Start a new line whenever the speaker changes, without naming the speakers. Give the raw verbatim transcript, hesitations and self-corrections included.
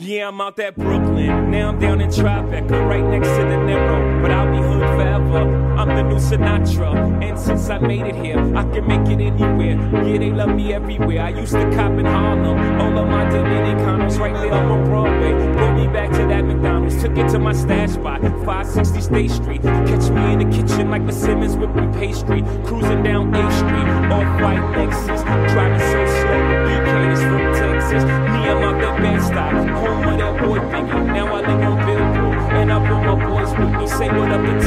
Yeah, I'm out that Brooklyn, now I'm down in Tribeca, right next to the Narrow, but I'll be hood forever. I'm the new Sinatra, and since I made it here, I can make it anywhere. Yeah, they love me everywhere. I used to cop in Harlem, all of my Dominicanos right there on Broadway. Brought me back to that McDonald's, took it to my stash spot, five sixty State Street. Catch me in the kitchen like the Simmons whipping pastry, cruising down eighth Street, off-white Lexus, driving so slow, B K is from Texas. Me, I'm out that Bed-Stuy, home of that boy Biggie. Now I live on Billboard, and I brought my boys with me. Say what up to